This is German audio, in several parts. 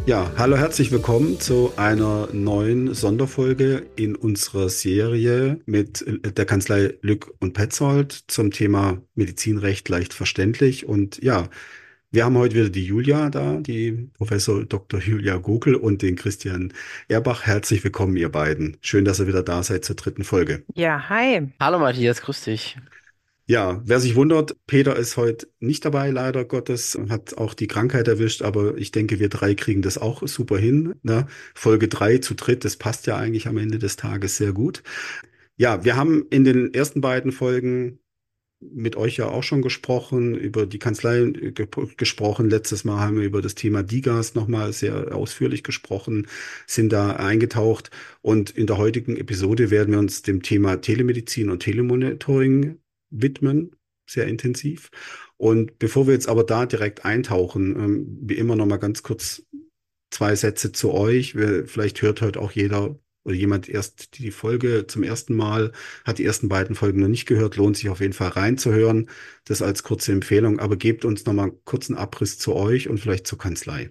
Ja, hallo, herzlich willkommen zu einer neuen Sonderfolge in unserer Serie mit der Kanzlei Lück und Petzold zum Thema Medizinrecht leicht verständlich. Und ja, wir haben heute wieder die Julia da, die Professor Dr. Julia Gogel und den Christian Erbach. Herzlich willkommen, ihr beiden. Schön, dass ihr wieder da seid zur dritten Folge. Ja, hi. Hallo Matthias, grüß dich. Ja, wer sich wundert, Peter ist heute nicht dabei, leider Gottes, hat auch die Krankheit erwischt, aber ich denke, wir drei kriegen das auch super hin, ne? Folge 3 zu dritt, das passt ja eigentlich am Ende des Tages sehr gut. Ja, wir haben in den ersten beiden Folgen mit euch ja auch schon gesprochen, über die Kanzlei gesprochen. Letztes Mal haben wir über das Thema DIGAS nochmal sehr ausführlich gesprochen, sind da eingetaucht. Und in der heutigen Episode werden wir uns dem Thema Telemedizin und Telemonitoring widmen, sehr intensiv. Und bevor wir jetzt aber da direkt eintauchen, wie immer noch mal ganz kurz zwei Sätze zu euch. Vielleicht hört heute auch jeder oder jemand erst die Folge zum ersten Mal, hat die ersten beiden Folgen noch nicht gehört, lohnt sich auf jeden Fall reinzuhören. Das als kurze Empfehlung, aber gebt uns noch mal einen kurzen Abriss zu euch und vielleicht zur Kanzlei.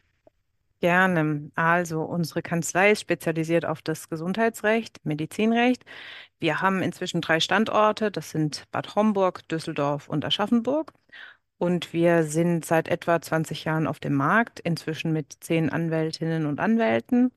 Gerne. Also, unsere Kanzlei ist spezialisiert auf das Gesundheitsrecht, Medizinrecht. Wir haben inzwischen 3 Standorte. Das sind Bad Homburg, Düsseldorf und Aschaffenburg. Und wir sind seit etwa 20 Jahren auf dem Markt, inzwischen mit 10 Anwältinnen und Anwälten.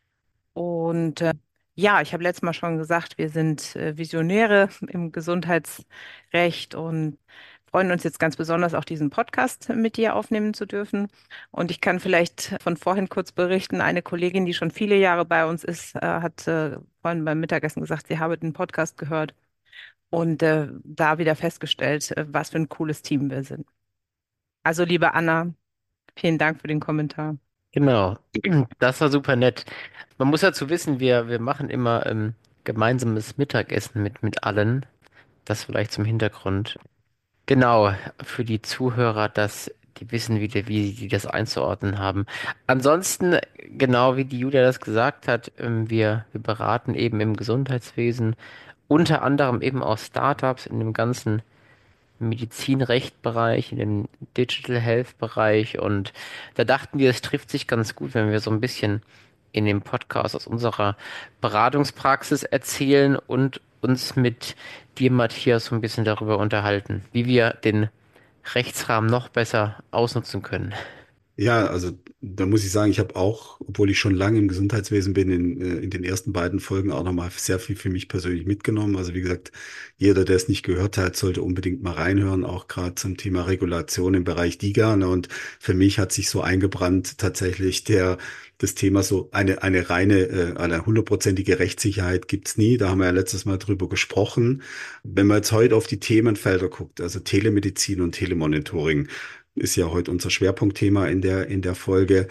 Und ja, ich habe letztes Mal schon gesagt, wir sind Visionäre im Gesundheitsrecht und freuen uns jetzt ganz besonders, auch diesen Podcast mit dir aufnehmen zu dürfen. Und ich kann vielleicht von vorhin kurz berichten, eine Kollegin, die schon viele Jahre bei uns ist, hat vorhin beim Mittagessen gesagt, sie habe den Podcast gehört und da wieder festgestellt, was für ein cooles Team wir sind. Also, liebe Anna, vielen Dank für den Kommentar. Genau, das war super nett. Man muss dazu wissen, wir machen immer gemeinsames Mittagessen mit allen. Das vielleicht zum Hintergrund. Genau, für die Zuhörer, dass die wissen, wie die das einzuordnen haben. Ansonsten, genau wie die Julia das gesagt hat, wir beraten eben im Gesundheitswesen, unter anderem eben auch Startups in dem ganzen Medizinrecht-Bereich, in dem Digital Health-Bereich, und da dachten wir, es trifft sich ganz gut, wenn wir so ein bisschen in dem Podcast aus unserer Beratungspraxis erzählen und uns mit dir, Matthias, so ein bisschen darüber unterhalten, wie wir den Rechtsrahmen noch besser ausnutzen können. Ja, also da muss ich sagen, ich habe auch, obwohl ich schon lange im Gesundheitswesen bin, in den ersten beiden Folgen auch nochmal sehr viel für mich persönlich mitgenommen. Also wie gesagt, jeder, der es nicht gehört hat, sollte unbedingt mal reinhören, auch gerade zum Thema Regulation im Bereich DiGA. Ne? Und für mich hat sich so eingebrannt tatsächlich das Thema so eine reine, eine hundertprozentige Rechtssicherheit gibt's nie. Da haben wir ja letztes Mal drüber gesprochen. Wenn man jetzt heute auf die Themenfelder guckt, also Telemedizin und Telemonitoring, ist ja heute unser Schwerpunktthema in der Folge.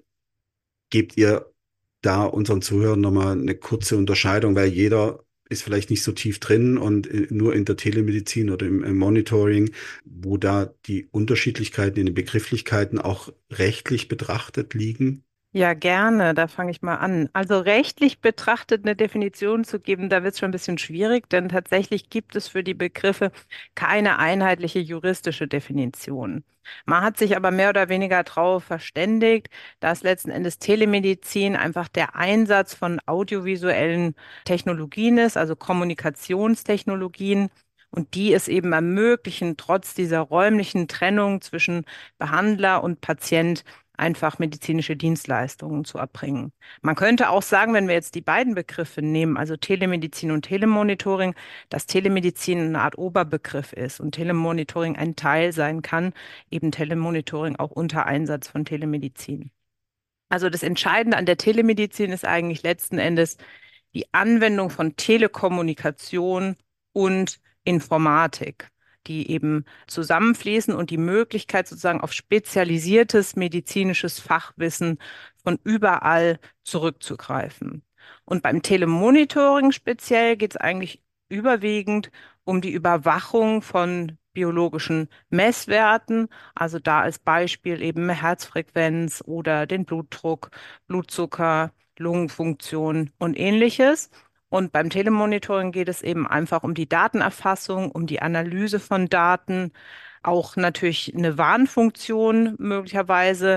Gebt ihr da unseren Zuhörern nochmal eine kurze Unterscheidung, weil jeder ist vielleicht nicht so tief drin und nur in der Telemedizin oder im Monitoring, wo da die Unterschiedlichkeiten in den Begrifflichkeiten auch rechtlich betrachtet liegen? Ja, gerne. Da fange ich mal an. Also rechtlich betrachtet eine Definition zu geben, da wird es schon ein bisschen schwierig, denn tatsächlich gibt es für die Begriffe keine einheitliche juristische Definition. Man hat sich aber mehr oder weniger darauf verständigt, dass letzten Endes Telemedizin einfach der Einsatz von audiovisuellen Technologien ist, also Kommunikationstechnologien. Und die es eben ermöglichen, trotz dieser räumlichen Trennung zwischen Behandler und Patient einfach medizinische Dienstleistungen zu erbringen. Man könnte auch sagen, wenn wir jetzt die beiden Begriffe nehmen, also Telemedizin und Telemonitoring, dass Telemedizin eine Art Oberbegriff ist und Telemonitoring ein Teil sein kann, eben Telemonitoring auch unter Einsatz von Telemedizin. Also das Entscheidende an der Telemedizin ist eigentlich letzten Endes die Anwendung von Telekommunikation und Informatik, die eben zusammenfließen und die Möglichkeit sozusagen auf spezialisiertes medizinisches Fachwissen von überall zurückzugreifen. Und beim Telemonitoring speziell geht es eigentlich überwiegend um die Überwachung von biologischen Messwerten, also da als Beispiel eben Herzfrequenz oder den Blutdruck, Blutzucker, Lungenfunktion und ähnliches. Und beim Telemonitoring geht es eben einfach um die Datenerfassung, um die Analyse von Daten, auch natürlich eine Warnfunktion möglicherweise,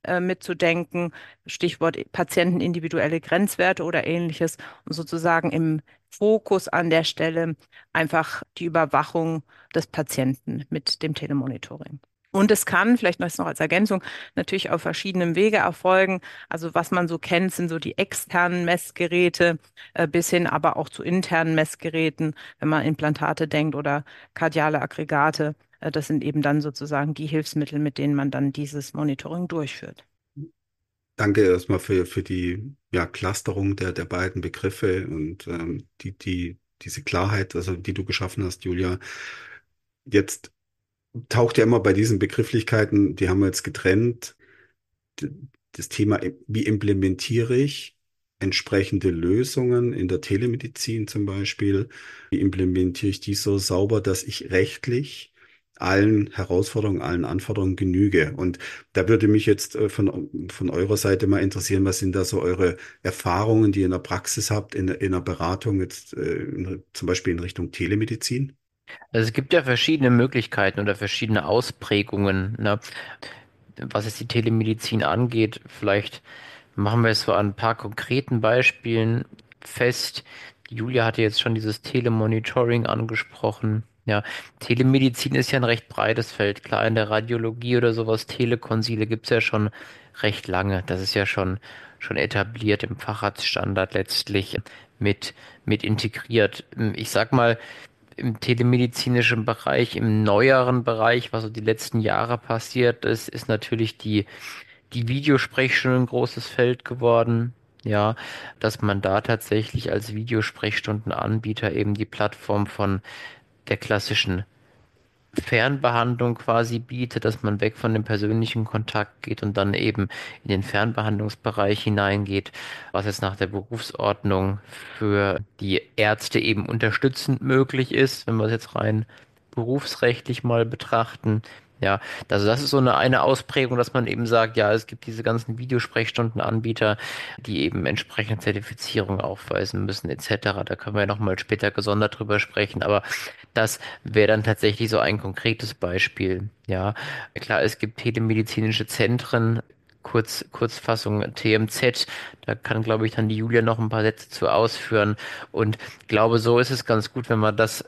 mitzudenken, Stichwort patientenindividuelle Grenzwerte oder ähnliches, und sozusagen im Fokus an der Stelle einfach die Überwachung des Patienten mit dem Telemonitoring. Und es kann, vielleicht noch als Ergänzung, natürlich auf verschiedenen Wege erfolgen. Also was man so kennt, sind so die externen Messgeräte bis hin aber auch zu internen Messgeräten, wenn man Implantate denkt oder kardiale Aggregate. Das sind eben dann sozusagen die Hilfsmittel, mit denen man dann dieses Monitoring durchführt. Danke erstmal für die ja, Clusterung der beiden Begriffe und diese Klarheit, also die du geschaffen hast, Julia. Jetzt taucht ja immer bei diesen Begrifflichkeiten, die haben wir jetzt getrennt, d- das Thema, wie implementiere ich entsprechende Lösungen in der Telemedizin zum Beispiel? Wie implementiere ich die so sauber, dass ich rechtlich allen Herausforderungen, allen Anforderungen genüge? Und da würde mich jetzt von eurer Seite mal interessieren, was sind da so eure Erfahrungen, die ihr in der Praxis habt, in der Beratung, jetzt zum Beispiel in Richtung Telemedizin? Also es gibt ja verschiedene Möglichkeiten oder verschiedene Ausprägungen, ne? Was jetzt die Telemedizin angeht. Vielleicht machen wir es so an ein paar konkreten Beispielen fest. Julia hatte jetzt schon dieses Telemonitoring angesprochen. Ja, Telemedizin ist ja ein recht breites Feld. Klar, in der Radiologie oder sowas, Telekonsile gibt's ja schon recht lange. Das ist ja schon etabliert im Facharztstandard letztlich mit, mit integriert. Ich sag mal, im telemedizinischen Bereich, im neueren Bereich, was so die letzten Jahre passiert ist, ist natürlich die Videosprechstunde ein großes Feld geworden. Ja, dass man da tatsächlich als Videosprechstundenanbieter eben die Plattform von der klassischen Fernbehandlung quasi bietet, dass man weg von dem persönlichen Kontakt geht und dann eben in den Fernbehandlungsbereich hineingeht, was jetzt nach der Berufsordnung für die Ärzte eben unterstützend möglich ist, wenn wir es jetzt rein berufsrechtlich mal betrachten. Ja, also das ist so eine Ausprägung, dass man eben sagt, ja, es gibt diese ganzen Videosprechstundenanbieter, die eben entsprechende Zertifizierung aufweisen müssen, etc. Da können wir ja nochmal später gesondert drüber sprechen, aber das wäre dann tatsächlich so ein konkretes Beispiel. Ja, klar, es gibt telemedizinische Zentren, Kurzfassung TMZ. Da kann, glaube ich, dann die Julia noch ein paar Sätze zu ausführen. Und glaube, so ist es ganz gut, wenn man das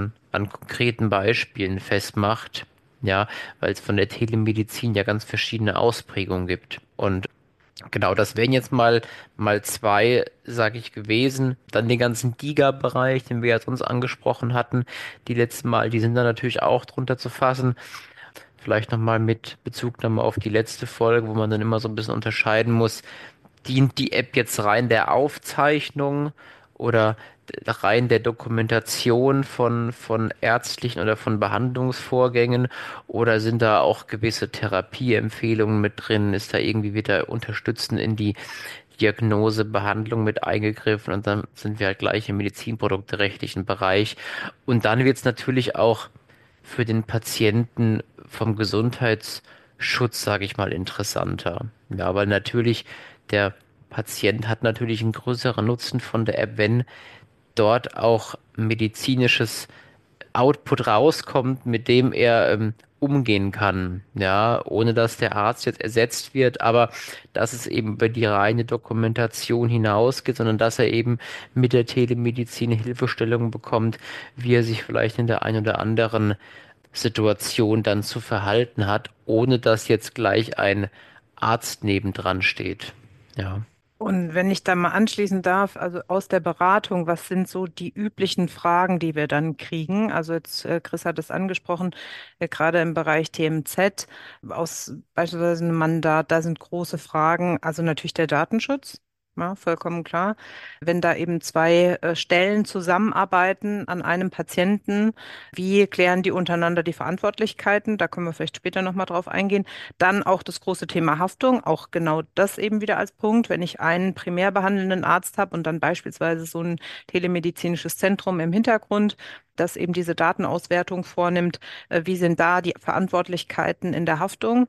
an konkreten Beispielen festmacht. Ja, weil es von der Telemedizin ja ganz verschiedene Ausprägungen gibt. Und genau, das wären jetzt mal zwei, sage ich, gewesen. Dann den ganzen Giga-Bereich, den wir ja sonst angesprochen hatten, die letzten Mal, die sind da natürlich auch drunter zu fassen. Vielleicht nochmal mit Bezugnahme auf die letzte Folge, wo man dann immer so ein bisschen unterscheiden muss, dient die App jetzt rein der Aufzeichnung oder rein der Dokumentation von ärztlichen oder von Behandlungsvorgängen oder sind da auch gewisse Therapieempfehlungen mit drin? Ist da irgendwie wieder unterstützend in die Diagnose, Behandlung mit eingegriffen und dann sind wir halt gleich im medizinprodukterechtlichen Bereich. Und dann wird es natürlich auch für den Patienten vom Gesundheitsschutz, sage ich mal, interessanter. Ja, weil natürlich der Patient hat natürlich einen größeren Nutzen von der App, wenn dort auch medizinisches Output rauskommt, mit dem er umgehen kann, ja, ohne dass der Arzt jetzt ersetzt wird, aber dass es eben über die reine Dokumentation hinausgeht, sondern dass er eben mit der Telemedizin Hilfestellung bekommt, wie er sich vielleicht in der einen oder anderen Situation dann zu verhalten hat, ohne dass jetzt gleich ein Arzt nebendran steht. Ja. Und wenn ich da mal anschließen darf, also aus der Beratung, was sind so die üblichen Fragen, die wir dann kriegen? Also jetzt, Chris hat es angesprochen, gerade im Bereich TMZ, aus beispielsweise einem Mandat, da sind große Fragen, also natürlich der Datenschutz. Ja, vollkommen klar. Wenn da eben zwei Stellen zusammenarbeiten an einem Patienten, wie klären die untereinander die Verantwortlichkeiten? Da können wir vielleicht später nochmal drauf eingehen. Dann auch das große Thema Haftung, auch genau das eben wieder als Punkt. Wenn ich einen primär behandelnden Arzt habe und dann beispielsweise so ein telemedizinisches Zentrum im Hintergrund, das eben diese Datenauswertung vornimmt, wie sind da die Verantwortlichkeiten in der Haftung?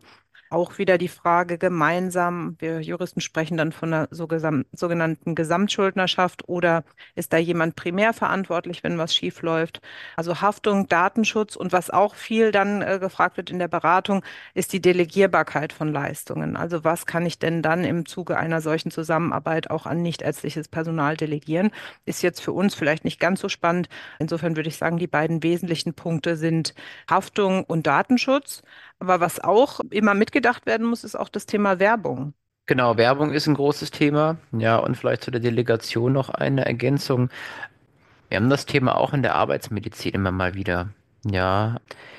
Auch wieder die Frage gemeinsam, wir Juristen sprechen dann von einer sogenannten Gesamtschuldnerschaft oder ist da jemand primär verantwortlich, wenn was schief läuft? Also Haftung, Datenschutz und was auch viel dann gefragt wird in der Beratung, ist die Delegierbarkeit von Leistungen. Also was kann ich denn dann im Zuge einer solchen Zusammenarbeit auch an nichtärztliches Personal delegieren? Ist jetzt für uns vielleicht nicht ganz so spannend. Insofern würde ich sagen, die beiden wesentlichen Punkte sind Haftung und Datenschutz. Aber was auch immer mitgedacht werden muss, ist auch das Thema Werbung. Genau, Werbung ist ein großes Thema. Ja, und vielleicht zu der Delegation noch eine Ergänzung. Wir haben das Thema auch in der Arbeitsmedizin immer mal wieder. Ja,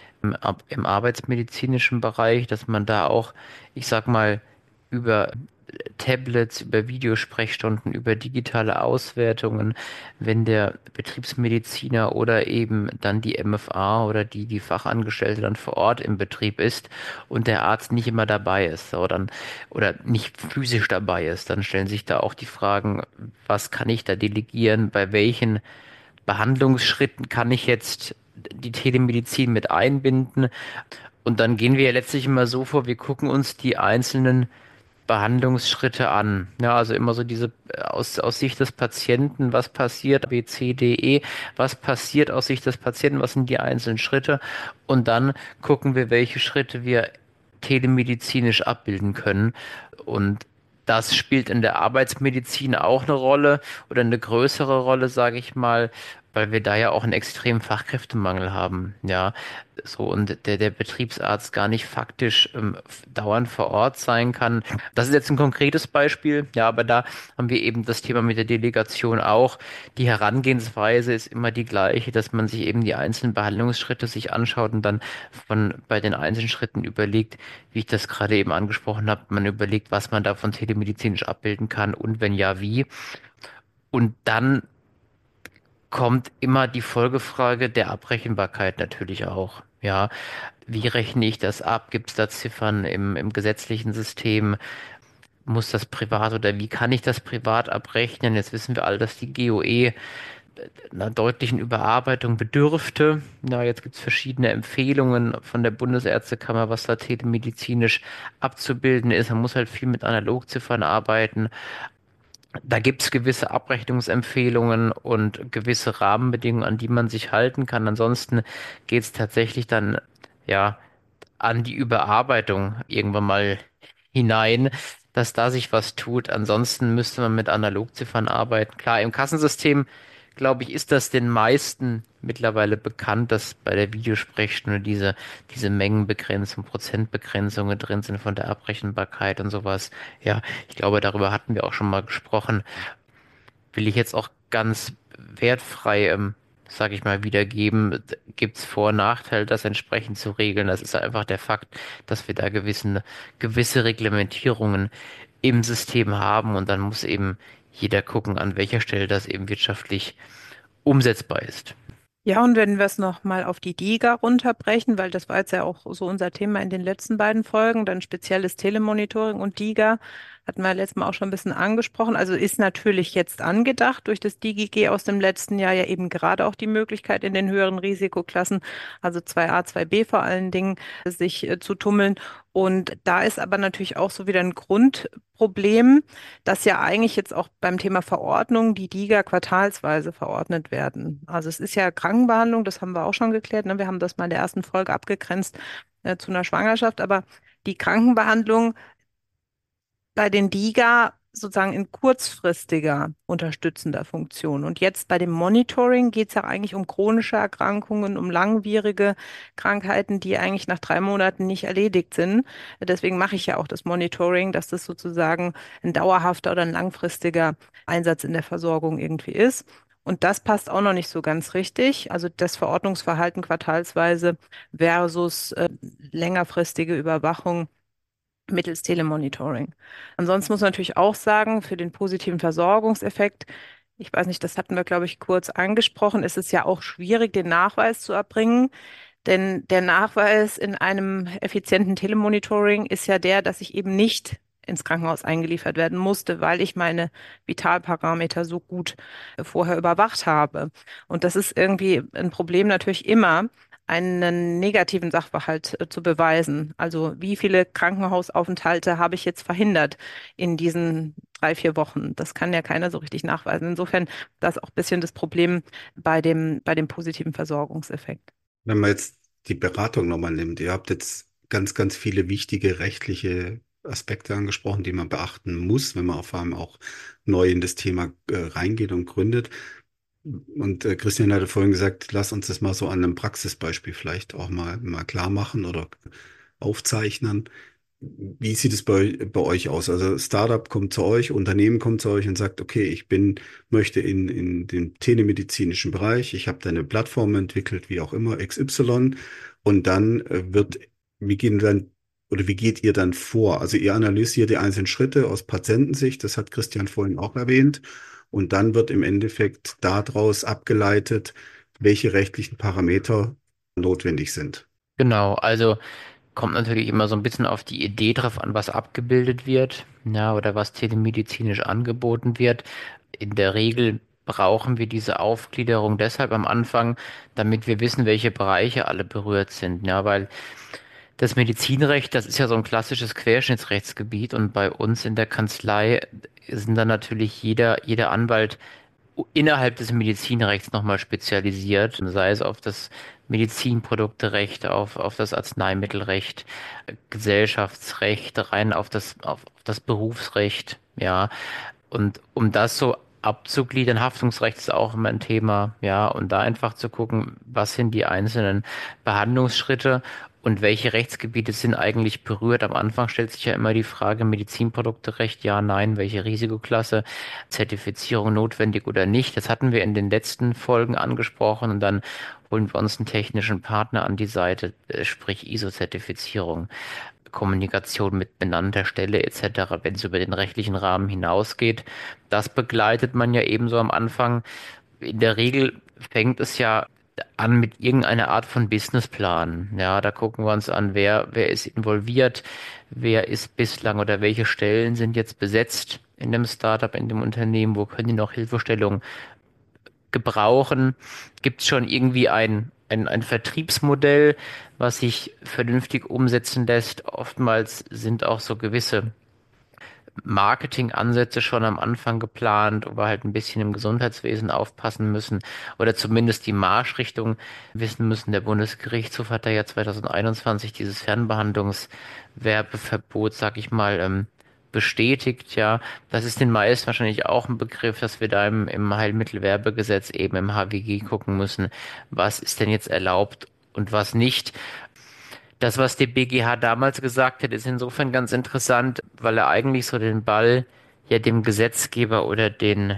im arbeitsmedizinischen Bereich, dass man da auch, ich sag mal, über Tablets, über Videosprechstunden, über digitale Auswertungen, wenn der Betriebsmediziner oder eben dann die MFA oder die Fachangestellte dann vor Ort im Betrieb ist und der Arzt nicht immer dabei ist, so dann, oder nicht physisch dabei ist, dann stellen sich da auch die Fragen, was kann ich da delegieren, bei welchen Behandlungsschritten kann ich jetzt die Telemedizin mit einbinden? Und dann gehen wir ja letztlich immer so vor, wir gucken uns die einzelnen Behandlungsschritte an. Ja, also immer so diese aus Sicht des Patienten, was passiert, B, C, D, E, was passiert aus Sicht des Patienten, was sind die einzelnen Schritte und dann gucken wir, welche Schritte wir telemedizinisch abbilden können. Und das spielt in der Arbeitsmedizin auch eine Rolle oder eine größere Rolle, sage ich mal, weil wir da ja auch einen extremen Fachkräftemangel haben. Ja, so und der Betriebsarzt gar nicht faktisch dauernd vor Ort sein kann. Das ist jetzt ein konkretes Beispiel, ja, aber da haben wir eben das Thema mit der Delegation auch. Die Herangehensweise ist immer die gleiche, dass man sich eben die einzelnen Behandlungsschritte sich anschaut und dann bei den einzelnen Schritten überlegt, wie ich das gerade eben angesprochen habe, man überlegt, was man davon telemedizinisch abbilden kann und wenn ja, wie. Und dann kommt immer die Folgefrage der Abrechenbarkeit natürlich auch. Ja, wie rechne ich das ab? Gibt es da Ziffern im gesetzlichen System? Muss das privat oder wie kann ich das privat abrechnen? Jetzt wissen wir alle, dass die GOE einer deutlichen Überarbeitung bedürfte. Ja, jetzt gibt es verschiedene Empfehlungen von der Bundesärztekammer, was da telemedizinisch abzubilden ist. Man muss halt viel mit Analogziffern arbeiten. Da gibt es gewisse Abrechnungsempfehlungen und gewisse Rahmenbedingungen, an die man sich halten kann. Ansonsten geht es tatsächlich dann ja an die Überarbeitung irgendwann mal hinein, dass da sich was tut. Ansonsten müsste man mit Analogziffern arbeiten. Klar, im Kassensystem, glaube ich, ist das den meisten mittlerweile bekannt, dass bei der Videosprechstunde diese Mengenbegrenzung, Prozentbegrenzungen drin sind von der Abrechenbarkeit und sowas. Ja, ich glaube, darüber hatten wir auch schon mal gesprochen. Will ich jetzt auch ganz wertfrei, sage ich mal, wiedergeben. Gibt es Vor- und Nachteile, das entsprechend zu regeln? Das ist einfach der Fakt, dass wir da gewisse Reglementierungen im System haben und dann muss eben jeder gucken, an welcher Stelle das eben wirtschaftlich umsetzbar ist. Ja, und wenn wir es nochmal auf die DiGA runterbrechen, weil das war jetzt ja auch so unser Thema in den letzten beiden Folgen, dann spezielles Telemonitoring und DiGA, hatten wir letztes Mal auch schon ein bisschen angesprochen. Also ist natürlich jetzt angedacht durch das DGG aus dem letzten Jahr ja eben gerade auch die Möglichkeit in den höheren Risikoklassen, also 2a, 2b vor allen Dingen, sich zu tummeln. Und da ist aber natürlich auch so wieder ein Grundproblem, dass ja eigentlich jetzt auch beim Thema Verordnung die DiGA quartalsweise verordnet werden. Also es ist ja Krankenbehandlung, das haben wir auch schon geklärt, ne? Wir haben das mal in der ersten Folge abgegrenzt zu einer Schwangerschaft, aber die Krankenbehandlung bei den DiGA sozusagen in kurzfristiger unterstützender Funktion. Und jetzt bei dem Monitoring geht es ja eigentlich um chronische Erkrankungen, um langwierige Krankheiten, die eigentlich nach 3 Monaten nicht erledigt sind. Deswegen mache ich ja auch das Monitoring, dass das sozusagen ein dauerhafter oder ein langfristiger Einsatz in der Versorgung irgendwie ist. Und das passt auch noch nicht so ganz richtig. Also das Verordnungsverhalten quartalsweise versus längerfristige Überwachung mittels Telemonitoring. Ansonsten muss man natürlich auch sagen, für den positiven Versorgungseffekt, ich weiß nicht, das hatten wir, glaube ich, kurz angesprochen, ist es ja auch schwierig, den Nachweis zu erbringen. Denn der Nachweis in einem effizienten Telemonitoring ist ja der, dass ich eben nicht ins Krankenhaus eingeliefert werden musste, weil ich meine Vitalparameter so gut vorher überwacht habe. Und das ist irgendwie ein Problem natürlich immer. einen negativen Sachverhalt zu beweisen. Also wie viele Krankenhausaufenthalte habe ich jetzt verhindert in diesen 3, 4 Wochen? Das kann ja keiner so richtig nachweisen. Insofern, das ist auch ein bisschen das Problem bei dem positiven Versorgungseffekt. Wenn man jetzt die Beratung nochmal nimmt, ihr habt jetzt ganz, ganz viele wichtige rechtliche Aspekte angesprochen, die man beachten muss, wenn man vor allem auch neu in das Thema reingeht und gründet. Und Christian hatte vorhin gesagt, lass uns das mal so an einem Praxisbeispiel vielleicht auch mal klar machen oder aufzeichnen. Wie sieht es bei euch aus? Also Startup kommt zu euch, Unternehmen kommt zu euch und sagt, okay, möchte in den telemedizinischen Bereich, ich habe da eine Plattform entwickelt, wie auch immer, XY, und dann wie gehen dann, oder wie geht ihr dann vor? Also ihr analysiert die einzelnen Schritte aus Patientensicht, das hat Christian vorhin auch erwähnt, und dann wird im Endeffekt daraus abgeleitet, welche rechtlichen Parameter notwendig sind. Genau, also kommt natürlich immer so ein bisschen auf die Idee drauf an, was abgebildet wird, ja, oder was telemedizinisch angeboten wird. In der Regel brauchen wir diese Aufgliederung deshalb am Anfang, damit wir wissen, welche Bereiche alle berührt sind, ja, weil das Medizinrecht, das ist ja so ein klassisches Querschnittsrechtsgebiet und bei uns in der Kanzlei sind dann natürlich jeder Anwalt innerhalb des Medizinrechts nochmal spezialisiert, sei es auf das Medizinprodukterecht, auf das Arzneimittelrecht, Gesellschaftsrecht, rein auf das Berufsrecht, ja. Und um das so abzugliedern, Haftungsrecht ist auch immer ein Thema, ja, und da einfach zu gucken, was sind die einzelnen Behandlungsschritte und welche Rechtsgebiete sind eigentlich berührt. Am Anfang stellt sich ja immer die Frage, Medizinprodukterecht, ja, nein, welche Risikoklasse, Zertifizierung notwendig oder nicht. Das hatten wir in den letzten Folgen angesprochen und dann holen wir uns einen technischen Partner an die Seite, sprich ISO-Zertifizierung. Kommunikation mit benannter Stelle etc., wenn es über den rechtlichen Rahmen hinausgeht. Das begleitet man ja ebenso am Anfang. In der Regel fängt es ja an mit irgendeiner Art von Businessplan. Ja, da gucken wir uns an, wer ist involviert, wer ist bislang oder welche Stellen sind jetzt besetzt in dem Startup, in dem Unternehmen, wo können die noch Hilfestellung gebrauchen? Gibt es schon irgendwie ein Vertriebsmodell, was sich vernünftig umsetzen lässt? Oftmals sind auch so gewisse Marketingansätze schon am Anfang geplant, wo wir halt ein bisschen im Gesundheitswesen aufpassen müssen oder zumindest die Marschrichtung wissen müssen. Der Bundesgerichtshof hat da ja 2021 dieses Fernbehandlungswerbeverbot, sag ich mal, bestätigt, ja. Das ist den meisten wahrscheinlich auch ein Begriff, dass wir da im Heilmittelwerbegesetz eben im HWG gucken müssen, was ist denn jetzt erlaubt und was nicht. Das, was der BGH damals gesagt hat, ist insofern ganz interessant, weil er eigentlich so den Ball ja dem Gesetzgeber oder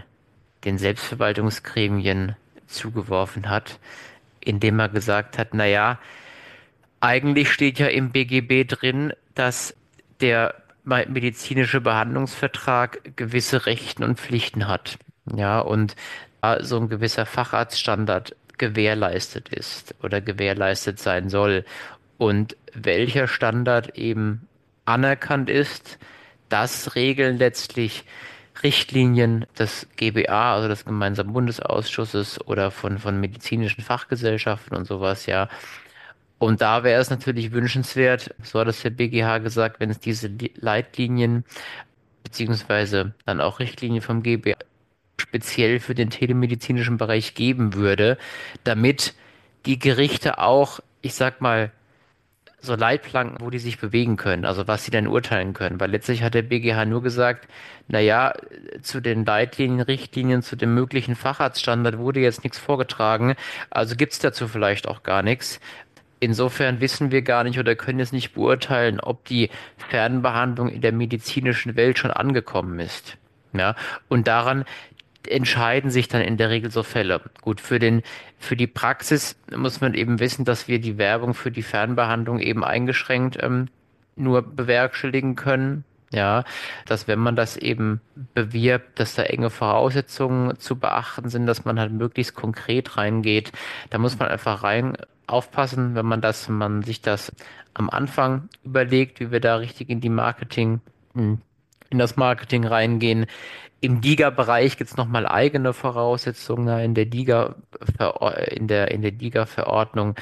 den Selbstverwaltungsgremien zugeworfen hat, indem er gesagt hat, na ja, eigentlich steht ja im BGB drin, dass der medizinische Behandlungsvertrag gewisse Rechten und Pflichten hat. Ja, und da so ein gewisser Facharztstandard gewährleistet ist oder gewährleistet sein soll und welcher Standard eben anerkannt ist, das regeln letztlich Richtlinien des GBA, also des Gemeinsamen Bundesausschusses oder von medizinischen Fachgesellschaften und sowas, ja. Und da wäre es natürlich wünschenswert, so hat es der BGH gesagt, wenn es diese Leitlinien beziehungsweise dann auch Richtlinien vom GBA speziell für den telemedizinischen Bereich geben würde, damit die Gerichte auch, ich sag mal, so Leitplanken, wo die sich bewegen können, also was sie dann urteilen können. Weil letztlich hat der BGH nur gesagt, naja, zu den Leitlinien, Richtlinien, zu dem möglichen Facharztstandard wurde jetzt nichts vorgetragen, also gibt's dazu vielleicht auch gar nichts. Insofern wissen wir gar nicht oder können jetzt nicht beurteilen, ob die Fernbehandlung in der medizinischen Welt schon angekommen ist. Ja, und daran entscheiden sich dann in der Regel so Fälle. Gut, für die Praxis muss man eben wissen, dass wir die Werbung für die Fernbehandlung eben eingeschränkt nur bewerkstelligen können. Ja, dass wenn man das eben bewirbt, dass da enge Voraussetzungen zu beachten sind, dass man halt möglichst konkret reingeht. Da muss man einfach rein aufpassen, wenn man sich das am Anfang überlegt, wie wir da richtig in das Marketing reingehen. Im DiGA-Bereich gibt es nochmal eigene Voraussetzungen in der DiGA-Verordnung,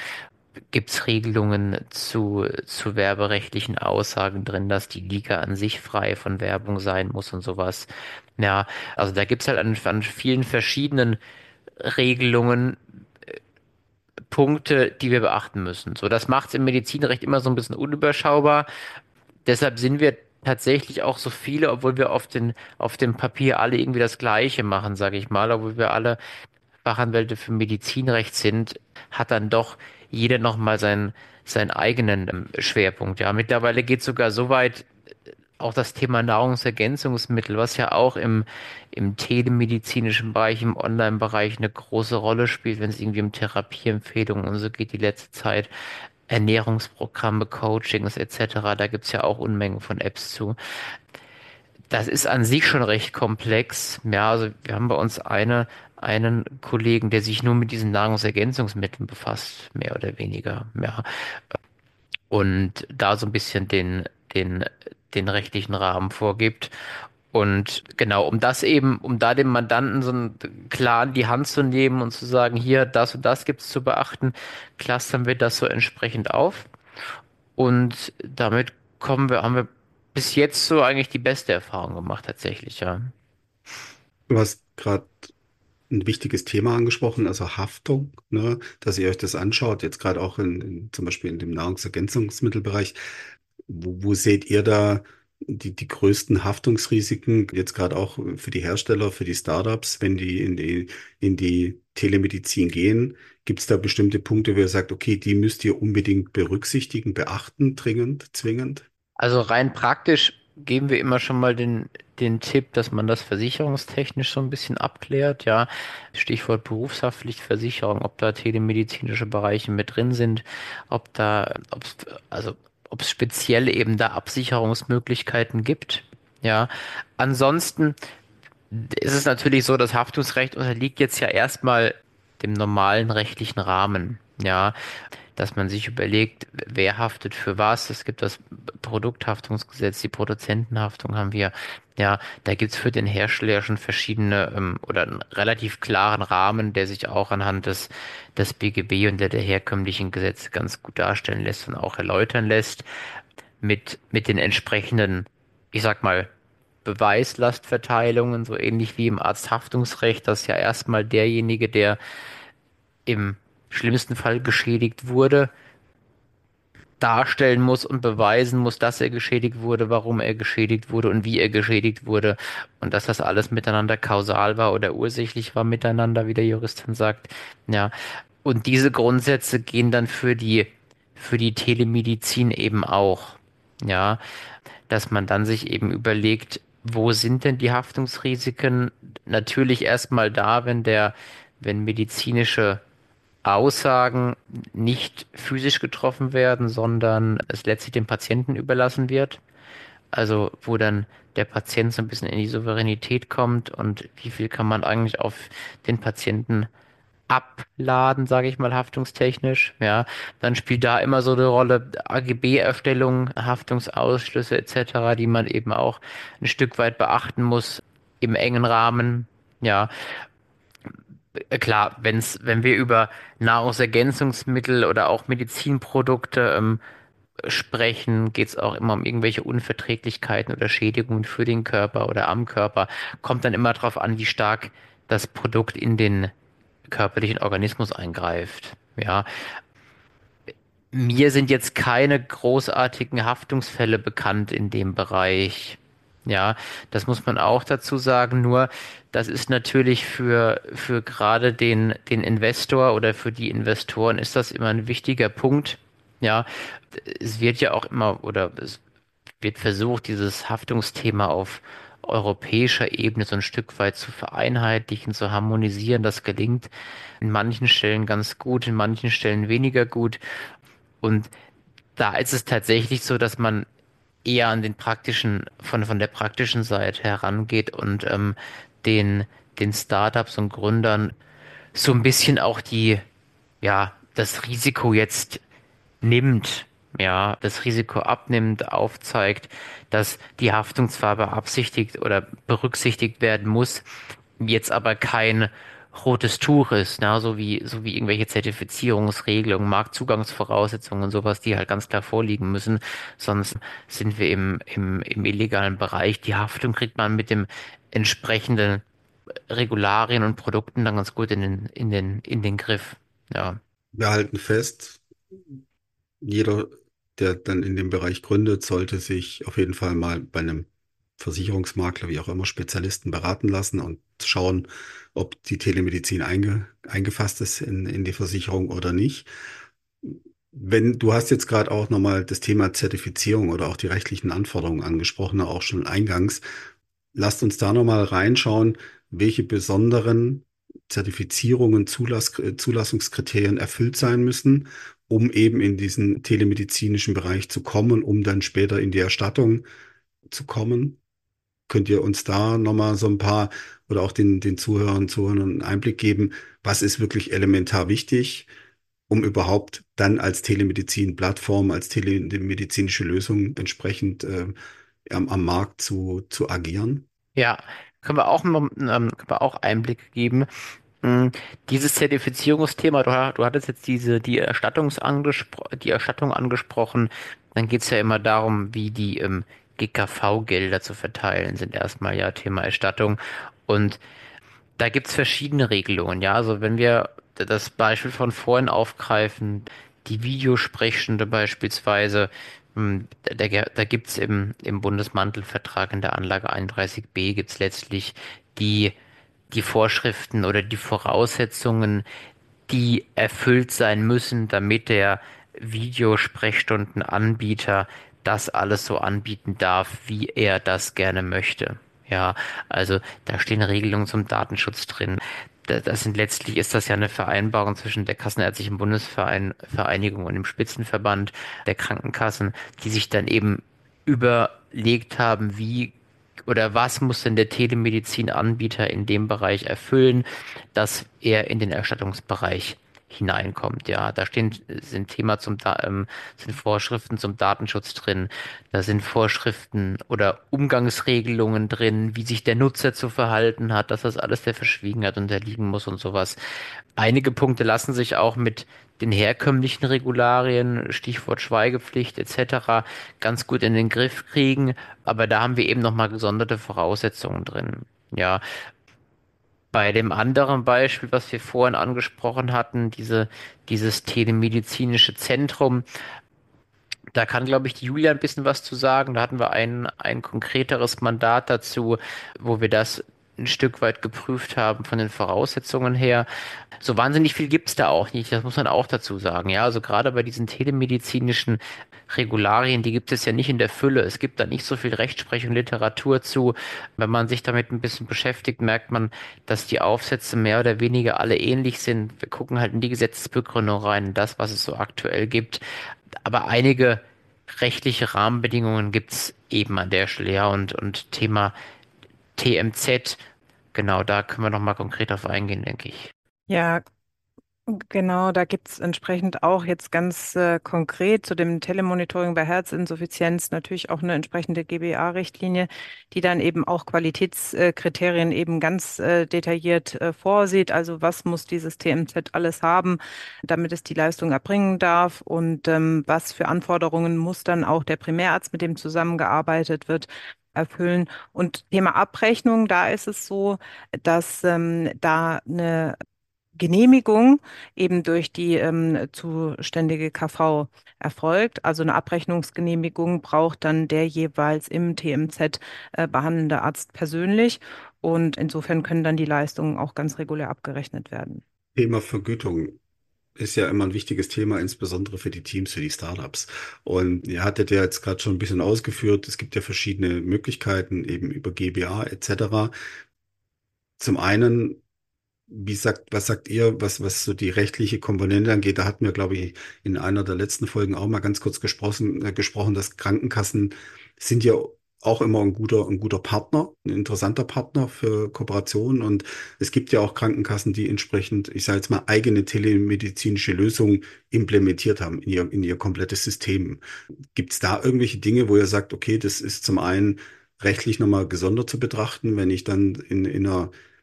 gibt es Regelungen zu werberechtlichen Aussagen drin, dass die Liga an sich frei von Werbung sein muss und sowas. Ja, also da gibt es halt an vielen verschiedenen Regelungen Punkte, die wir beachten müssen. So, das macht es im Medizinrecht immer so ein bisschen unüberschaubar. Deshalb sind wir tatsächlich auch so viele, obwohl wir auf dem Papier alle irgendwie das Gleiche machen, sage ich mal, obwohl wir alle Fachanwälte für Medizinrecht sind, hat dann doch jeder nochmal seinen eigenen Schwerpunkt. Ja, mittlerweile geht es sogar so weit, auch das Thema Nahrungsergänzungsmittel, was ja auch im telemedizinischen Bereich, im Online-Bereich eine große Rolle spielt, wenn es irgendwie um Therapieempfehlungen und so geht, die letzte Zeit, Ernährungsprogramme, Coachings etc., da gibt es ja auch Unmengen von Apps zu. Das ist an sich schon recht komplex. Ja, also wir haben bei uns einen Kollegen, der sich nur mit diesen Nahrungsergänzungsmitteln befasst, mehr oder weniger. Ja, und da so ein bisschen den rechtlichen Rahmen vorgibt. Und genau, um da dem Mandanten so einen klar in die Hand zu nehmen und zu sagen, hier, das und das gibt's zu beachten, clustern wir das so entsprechend auf. Und damit haben wir bis jetzt so eigentlich die beste Erfahrung gemacht, tatsächlich, ja. Du hast gerade ein wichtiges Thema angesprochen, also Haftung, ne, dass ihr euch das anschaut, jetzt gerade auch zum Beispiel in dem Nahrungsergänzungsmittelbereich. Wo seht ihr da die größten Haftungsrisiken, jetzt gerade auch für die Hersteller, für die Startups, wenn die in die Telemedizin gehen? Gibt es da bestimmte Punkte, wo ihr sagt, okay, die müsst ihr unbedingt berücksichtigen, beachten, dringend, zwingend? Also rein praktisch geben wir immer schon mal den Tipp, dass man das versicherungstechnisch so ein bisschen abklärt. Ja, Stichwort Berufshaftpflichtversicherung, ob da telemedizinische Bereiche mit drin sind, also ob es speziell eben da Absicherungsmöglichkeiten gibt. Ja, ansonsten ist es natürlich so, das Haftungsrecht unterliegt jetzt ja erstmal dem normalen rechtlichen Rahmen. Ja, dass man sich überlegt, wer haftet für was. Es gibt das Produkthaftungsgesetz, die Produzentenhaftung haben wir. Ja, da gibt's für den Hersteller ja schon verschiedene oder einen relativ klaren Rahmen, der sich auch anhand des BGB und der herkömmlichen Gesetze ganz gut darstellen lässt und auch erläutern lässt, mit den entsprechenden, ich sag mal, Beweislastverteilungen, so ähnlich wie im Arzthaftungsrecht, dass ja erstmal derjenige, der im schlimmsten Fall geschädigt wurde, darstellen muss und beweisen muss, dass er geschädigt wurde, warum er geschädigt wurde und wie er geschädigt wurde und dass das alles miteinander kausal war oder ursächlich war miteinander, wie der Jurist dann sagt. Ja, und diese Grundsätze gehen dann für die Telemedizin eben auch. Ja, dass man dann sich eben überlegt, wo sind denn die Haftungsrisiken? Natürlich erstmal da, wenn medizinische Aussagen nicht physisch getroffen werden, sondern es letztlich dem Patienten überlassen wird. Also wo dann der Patient so ein bisschen in die Souveränität kommt und wie viel kann man eigentlich auf den Patienten abladen, sage ich mal, haftungstechnisch. Ja, dann spielt da immer so eine Rolle AGB-Erstellung, Haftungsausschlüsse etc., die man eben auch ein Stück weit beachten muss im engen Rahmen. Ja, klar, wenn wir über Nahrungsergänzungsmittel oder auch Medizinprodukte sprechen, geht es auch immer um irgendwelche Unverträglichkeiten oder Schädigungen für den Körper oder am Körper. Kommt dann immer darauf an, wie stark das Produkt in den körperlichen Organismus eingreift. Ja, mir sind jetzt keine großartigen Haftungsfälle bekannt in dem Bereich. Ja, das muss man auch dazu sagen. Nur, das ist natürlich für gerade den Investor oder für die Investoren ist das immer ein wichtiger Punkt. Ja, es wird ja auch immer oder es wird versucht, dieses Haftungsthema auf europäischer Ebene so ein Stück weit zu vereinheitlichen, zu harmonisieren. Das gelingt in manchen Stellen ganz gut, in manchen Stellen weniger gut. Und da ist es tatsächlich so, dass man eher an den von der praktischen Seite herangeht und den Startups und Gründern so ein bisschen auch das Risiko jetzt nimmt, ja, das Risiko abnimmt, aufzeigt, dass die Haftung zwar beabsichtigt oder berücksichtigt werden muss, jetzt aber kein rotes Tuch ist, ne? So wie irgendwelche Zertifizierungsregelungen, Marktzugangsvoraussetzungen und sowas, die halt ganz klar vorliegen müssen. Sonst sind wir im illegalen Bereich. Die Haftung kriegt man mit dem entsprechenden Regularien und Produkten dann ganz gut in den Griff. Ja. Wir halten fest, jeder, der dann in dem Bereich gründet, sollte sich auf jeden Fall mal bei einem Versicherungsmakler, wie auch immer, Spezialisten beraten lassen und schauen, ob die Telemedizin eingefasst ist in die Versicherung oder nicht. Wenn du hast jetzt gerade auch nochmal das Thema Zertifizierung oder auch die rechtlichen Anforderungen angesprochen, auch schon eingangs. Lasst uns da nochmal reinschauen, welche besonderen Zertifizierungen, Zulassungskriterien erfüllt sein müssen, um eben in diesen telemedizinischen Bereich zu kommen, um dann später in die Erstattung zu kommen. Könnt ihr uns da nochmal so ein paar oder auch den Zuhörern und Zuhörern einen Einblick geben, was ist wirklich elementar wichtig, um überhaupt dann als Telemedizin-Plattform, als telemedizinische Lösung entsprechend am Markt zu agieren? Ja, können wir auch Einblick geben. Mm, Dieses Zertifizierungsthema, du hattest jetzt die Erstattung angesprochen, dann geht es ja immer darum, wie die GKV-Gelder zu verteilen sind. Erstmal ja Thema Erstattung. Und da gibt es verschiedene Regelungen. Ja, also wenn wir das Beispiel von vorhin aufgreifen, die Videosprechstunde beispielsweise, da gibt es im Bundesmantelvertrag in der Anlage 31b gibt es letztlich die die Vorschriften oder die Voraussetzungen, die erfüllt sein müssen, damit der Videosprechstundenanbieter das alles so anbieten darf, wie er das gerne möchte. Ja, also da stehen Regelungen zum Datenschutz drin. Letztlich ist das ja eine Vereinbarung zwischen der Kassenärztlichen Bundesvereinigung und dem Spitzenverband der Krankenkassen, die sich dann eben überlegt haben, wie oder was muss denn der Telemedizinanbieter in dem Bereich erfüllen, dass er in den Erstattungsbereich hineinkommt. Ja, sind Vorschriften zum Datenschutz drin, da sind Vorschriften oder Umgangsregelungen drin, wie sich der Nutzer zu verhalten hat, dass das alles der Verschwiegenheit unterliegen muss und sowas. Einige Punkte lassen sich auch mit den herkömmlichen Regularien, Stichwort Schweigepflicht etc., ganz gut in den Griff kriegen, aber da haben wir eben nochmal gesonderte Voraussetzungen drin. Ja, bei dem anderen Beispiel, was wir vorhin angesprochen hatten, dieses telemedizinische Zentrum, da kann, glaube ich, die Julia ein bisschen was zu sagen. Da hatten wir ein konkreteres Mandat dazu, wo wir das ein Stück weit geprüft haben von den Voraussetzungen her. So wahnsinnig viel gibt's da auch nicht, das muss man auch dazu sagen. Ja, also gerade bei diesen telemedizinischen Regularien, die gibt es ja nicht in der Fülle. Es gibt da nicht so viel Rechtsprechung, Literatur zu. Wenn man sich damit ein bisschen beschäftigt, merkt man, dass die Aufsätze mehr oder weniger alle ähnlich sind. Wir gucken halt in die Gesetzesbegründung rein, in das, was es so aktuell gibt. Aber einige rechtliche Rahmenbedingungen gibt's eben an der Stelle, ja, und Thema TMZ, genau, da können wir nochmal konkret auf eingehen, denke ich. Ja, genau, da gibt es entsprechend auch jetzt ganz konkret zu dem Telemonitoring bei Herzinsuffizienz natürlich auch eine entsprechende GBA-Richtlinie, die dann eben auch Qualitätskriterien eben ganz detailliert vorsieht. Also was muss dieses TMZ alles haben, damit es die Leistung erbringen darf und was für Anforderungen muss dann auch der Primärarzt, mit dem zusammengearbeitet wird, erfüllen. Und Thema Abrechnung, da ist es so, dass da eine Genehmigung eben durch die zuständige KV erfolgt. Also eine Abrechnungsgenehmigung braucht dann der jeweils im TMZ behandelnde Arzt persönlich. Und insofern können dann die Leistungen auch ganz regulär abgerechnet werden. Thema Vergütung ist ja immer ein wichtiges Thema, insbesondere für die Teams, für die Startups. Und ihr hattet ja jetzt gerade schon ein bisschen ausgeführt, es gibt ja verschiedene Möglichkeiten, eben über GBA etc. Zum einen, was sagt ihr, was so die rechtliche Komponente angeht? Da hatten wir, glaube ich, in einer der letzten Folgen auch mal ganz kurz gesprochen, dass Krankenkassen sind ja auch immer ein guter Partner, ein interessanter Partner für Kooperationen. Und es gibt ja auch Krankenkassen, die entsprechend, ich sage jetzt mal, eigene telemedizinische Lösungen implementiert haben in ihr komplettes System. Gibt es da irgendwelche Dinge, wo ihr sagt, okay, das ist zum einen rechtlich nochmal gesondert zu betrachten, wenn ich dann in einer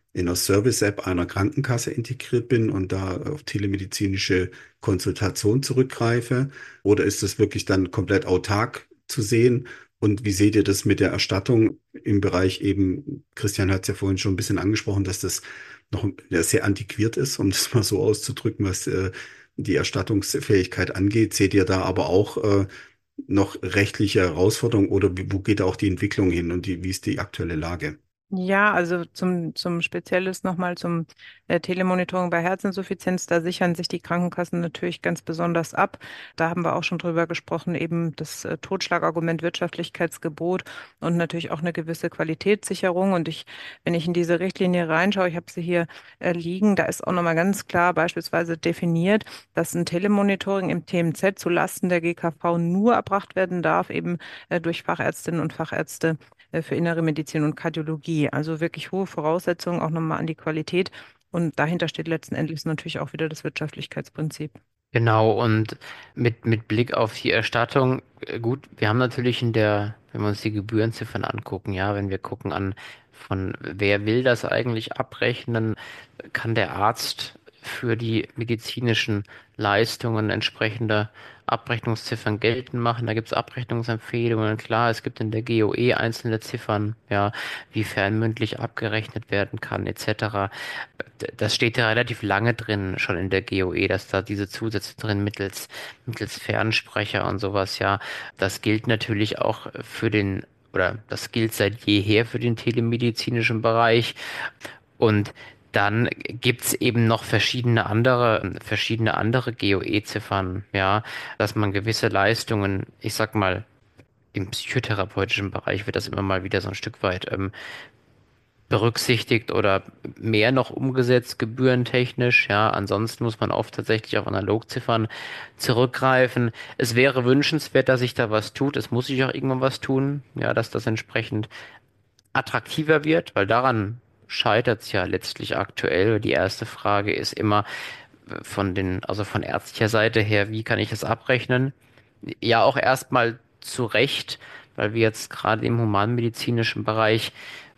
in einer Service-App einer Krankenkasse integriert bin und da auf telemedizinische Konsultation zurückgreife? Oder ist das wirklich dann komplett autark zu sehen? Und wie seht ihr das mit der Erstattung im Bereich eben, Christian hat es ja vorhin schon ein bisschen angesprochen, dass das noch sehr antiquiert ist, um das mal so auszudrücken, was die Erstattungsfähigkeit angeht. Seht ihr da aber auch noch rechtliche Herausforderungen oder wo geht da auch die Entwicklung hin und wie ist die aktuelle Lage? Ja, also zum Spezielles nochmal zum Telemonitoring bei Herzinsuffizienz, da sichern sich die Krankenkassen natürlich ganz besonders ab. Da haben wir auch schon drüber gesprochen, eben das Totschlagargument Wirtschaftlichkeitsgebot und natürlich auch eine gewisse Qualitätssicherung. Und wenn ich in diese Richtlinie reinschaue, ich habe sie hier liegen, da ist auch nochmal ganz klar beispielsweise definiert, dass ein Telemonitoring im TMZ zulasten der GKV nur erbracht werden darf, eben durch Fachärztinnen und Fachärzte für Innere Medizin und Kardiologie. Also wirklich hohe Voraussetzungen auch nochmal an die Qualität. Und dahinter steht letzten Endes natürlich auch wieder das Wirtschaftlichkeitsprinzip. Genau, und mit Blick auf die Erstattung, gut, wir haben natürlich wenn wir uns die Gebührenziffern angucken, ja, wenn wir gucken von wer will das eigentlich abrechnen, kann der Arzt für die medizinischen Leistungen entsprechende Abrechnungsziffern geltend machen. Da gibt es Abrechnungsempfehlungen. Klar, es gibt in der GOE einzelne Ziffern, ja, wie fernmündlich abgerechnet werden kann, etc. Das steht ja relativ lange drin, schon in der GOE, dass da diese Zusätze drin mittels Fernsprecher und sowas, ja. Das gilt natürlich auch oder das gilt seit jeher für den telemedizinischen Bereich. Und dann gibt's eben noch verschiedene andere GOE-Ziffern, ja, dass man gewisse Leistungen, ich sag mal, im psychotherapeutischen Bereich wird das immer mal wieder so ein Stück weit berücksichtigt oder mehr noch umgesetzt, gebührentechnisch. Ja, ansonsten muss man oft tatsächlich auf Analogziffern zurückgreifen. Es wäre wünschenswert, dass sich da was tut. Es muss sich auch irgendwann was tun, ja, dass das entsprechend attraktiver wird, weil daran scheitert es ja letztlich aktuell. Die erste Frage ist immer also von ärztlicher Seite her, wie kann ich das abrechnen? Ja, auch erstmal zu Recht, weil wir jetzt gerade im humanmedizinischen Bereich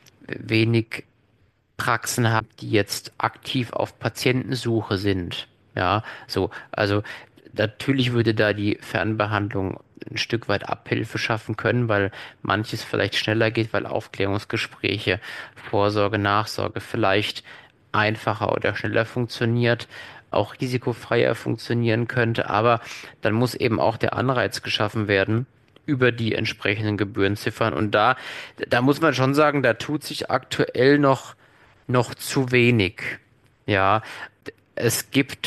wenig Praxen haben, die jetzt aktiv auf Patientensuche sind. Ja, so, also natürlich würde da die Fernbehandlung ein Stück weit Abhilfe schaffen können, weil manches vielleicht schneller geht, weil Aufklärungsgespräche, Vorsorge, Nachsorge vielleicht einfacher oder schneller funktioniert, auch risikofreier funktionieren könnte, aber dann muss eben auch der Anreiz geschaffen werden über die entsprechenden Gebührenziffern und da muss man schon sagen, da tut sich aktuell noch zu wenig. Ja, es gibt